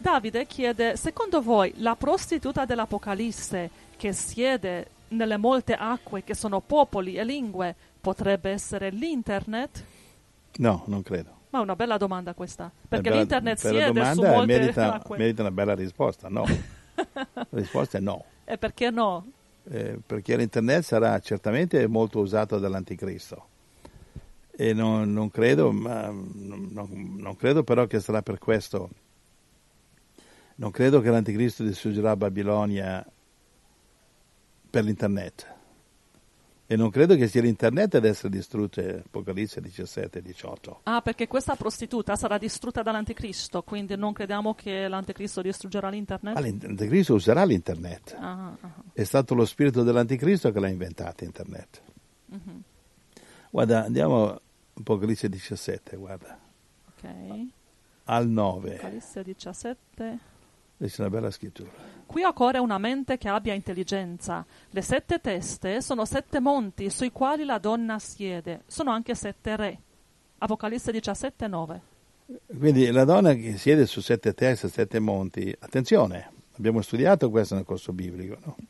Davide chiede, secondo voi la prostituta dell'Apocalisse che siede nelle molte acque che sono popoli e lingue potrebbe essere l'internet? No, non credo. Ma è una bella domanda questa, perché Bella, l'internet bella siede su domanda, molte acque. merita una bella risposta, no. La risposta è no. E perché no? Perché l'internet sarà certamente molto usato dall'anticristo e non credo, non credo però che sarà per questo. Non credo che l'anticristo distruggerà Babilonia per l'internet. E non credo che sia l'internet ad essere distrutto, Apocalisse 17 e 18. Ah, perché questa prostituta sarà distrutta dall'anticristo, quindi non crediamo che l'anticristo distruggerà l'internet? Ma l'anticristo userà l'internet. È stato lo spirito dell'anticristo che l'ha inventato internet. Mm-hmm. Guarda, andiamo a Apocalisse 17, guarda. Ok. Al 9. Apocalisse 17. Questa è una bella scrittura. Qui occorre una mente che abbia intelligenza. Le 7 teste sono 7 monti sui quali la donna siede. Sono anche 7 re. Apocalisse 17, 9. Quindi la donna che siede su 7 teste, 7 monti, attenzione, abbiamo studiato questo nel corso biblico, no?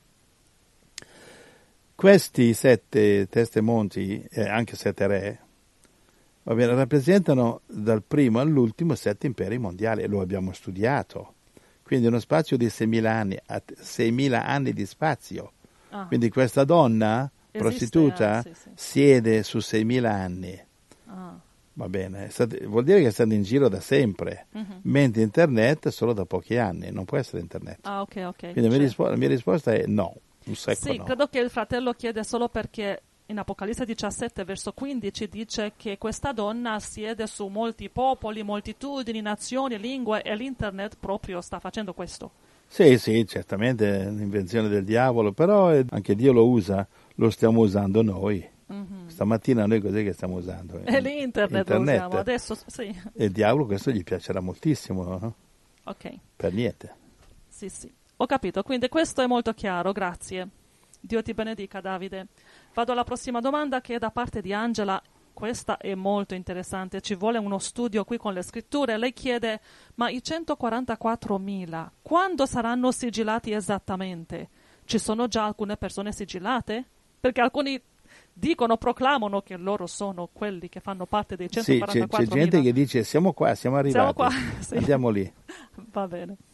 Questi 7 teste monti, e anche 7 re, va bene, rappresentano dal primo all'ultimo 7 imperi mondiali, lo abbiamo studiato. Quindi uno spazio di 6.000 anni, 6.000 anni di spazio. Quindi questa donna, prostituta, sì. siede su 6.000 anni. Va bene, vuol dire che è stata in giro da sempre, mentre internet solo da pochi anni, non può essere internet. Ok. Quindi la mia risposta è no, un secco sì, no. credo che il fratello chiede solo perché in Apocalisse 17, verso 15, dice che questa donna siede su molti popoli, moltitudini, nazioni, lingue, e l'internet proprio sta facendo questo. Sì, certamente è un'invenzione del diavolo, però anche Dio lo usa, lo stiamo usando noi. Stamattina noi cos'è che stiamo usando? E l'internet lo usiamo, adesso sì. E il diavolo questo gli piacerà moltissimo, no? Ok. Per niente. Sì. Ho capito, quindi questo è molto chiaro, grazie. Dio ti benedica, Davide. Vado alla prossima domanda che è da parte di Angela. Questa è molto interessante, ci vuole uno studio qui con le scritture. Lei chiede, ma i 144.000 quando saranno sigillati esattamente? Ci sono già alcune persone sigillate? Perché alcuni dicono, proclamano che loro sono quelli che fanno parte dei 144.000. Sì, c'è gente che dice siamo qua, siamo arrivati. Siamo qua, sì. Andiamo lì. Va bene.